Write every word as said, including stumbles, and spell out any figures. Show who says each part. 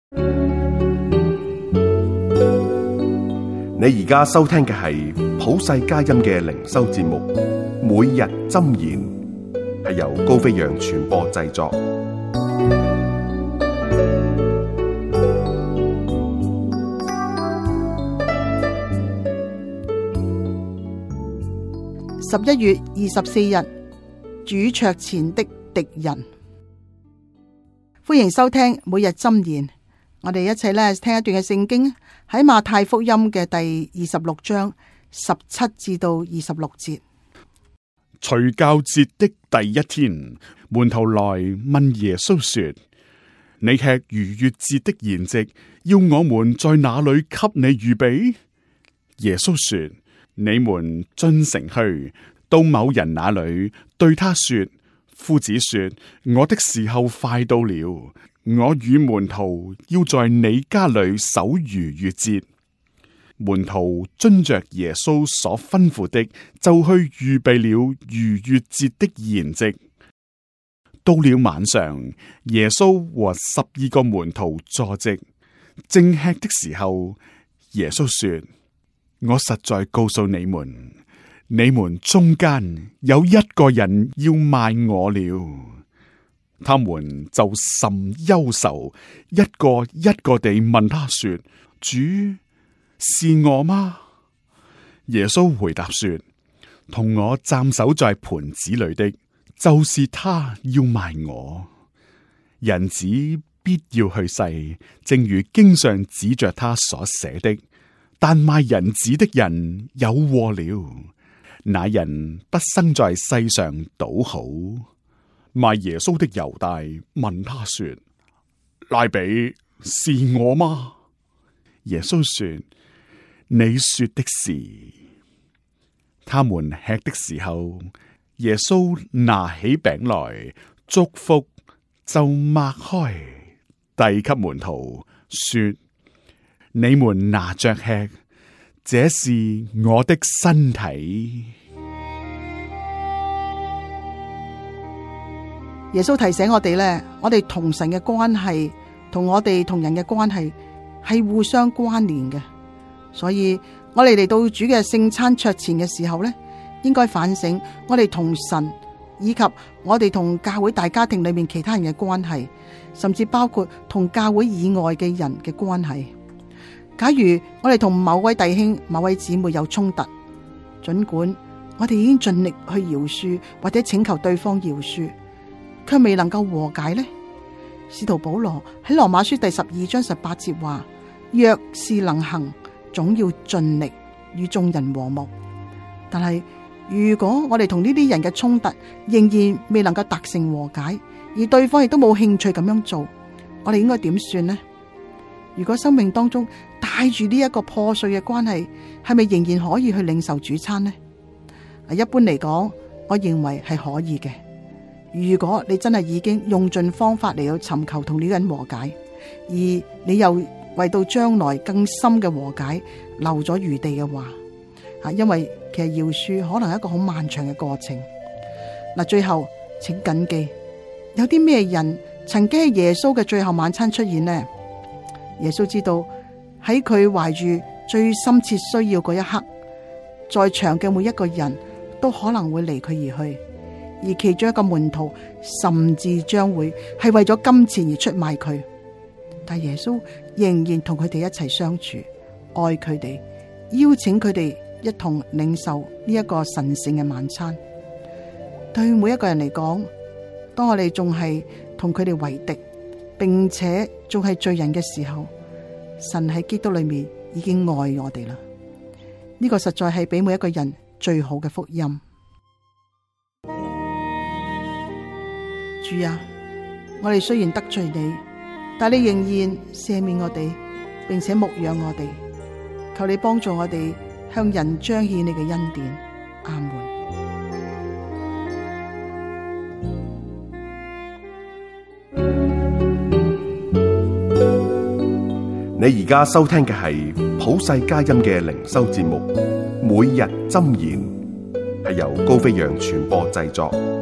Speaker 1: 你而家收聽嘅係普世佳音嘅靈修節目，每日箴言，係由高飛揚傳播製作。
Speaker 2: 十一月二十四日，主桌前的敵人。歡迎收聽每日箴言。我哋一齊咧聽一段嘅聖經，喺馬太福音嘅第二十六章十七至到二十六節。
Speaker 3: 除酵節的第一天，門徒來問耶穌說：你吃逾越節的筵席，要我們在哪裏給你預備？耶穌說：你們進城去，到某人那裏，對他說：夫子說，我的時候快到了，我與門徒要在你家裏守逾越節。門徒遵着耶穌所吩咐的，就去預備了逾越節的筵席。到了晚上，耶穌和十二個門徒坐席，正吃的時候，耶穌說：我實在告訴你們，你們中間有一個人要賣我了。他們就甚憂愁，一個一個地問他說：主，是我嗎？耶穌回答說：同我蘸手在盤子裏的，就是他要賣我。人子必要去世，正如經上指着他所寫的。但賣人子的人有禍了，那人不生在世上倒好。賣耶穌的猶大問他說：拉比，是我嗎？耶穌說：你說的是。他們吃的時候，耶穌拿起餅來，祝福，就擘開，遞給門徒，說：你們拿着吃，這是我的身體。
Speaker 2: 耶穌提醒我哋咧，我哋同神嘅關係，同我哋同人嘅關係係互相關聯嘅。所以我哋嚟到主嘅聖餐桌前嘅時候咧，應該反省我哋同神以及我哋同教會大家庭裏面其他人嘅關係，甚至包括同教會以外嘅人嘅關係。假如我哋同某位弟兄、某位姊妹有衝突，盡管我哋已經盡力去饒恕或者請求對方饒恕，卻未能夠和解呢？使徒保羅喺羅馬書第十二章十八節話：若是能行，總要盡力與眾人和睦。但係如果我哋同呢啲人嘅衝突仍然未能夠達成和解，而對方亦都冇興趣咁樣做，我哋應該點算呢？如果生命當中帶住呢一個破碎嘅關係，係咪仍然可以去領受主餐呢？一般嚟講，我認為係可以嘅。如果你真係已經用盡方法嚟到尋求同呢個人和解，而你又為到將來更深嘅和解留咗餘地嘅話，啊，因為其實饒恕可能係一個好漫長嘅過程。嗱，最後請謹記，有啲咩人曾經喺耶穌嘅最後晚餐出現呢？耶穌知道喺佢懷住最深切需要嗰一刻，在場嘅每一個人都可能會離佢而去。而其中一個門徒甚至將會係為咗金錢而出賣佢，但耶穌仍然同佢哋一齊相處，愛佢哋，邀請佢哋一同領受呢一個神聖嘅晚餐。對每一個人嚟講，當我哋仲係同佢哋為敵，並且仲係罪人嘅時候，神喺基督裏面已經愛我哋啦。呢個實在係俾每一個人最好嘅福音。主啊，我哋雖然得罪你，但你仍然赦免我哋，並且牧養我哋。求你幫助我哋向人彰顯你嘅恩典。阿門。
Speaker 1: 你而家收聽嘅係普世佳音嘅靈修節目《每日箴言》，係由高飛揚傳播製作。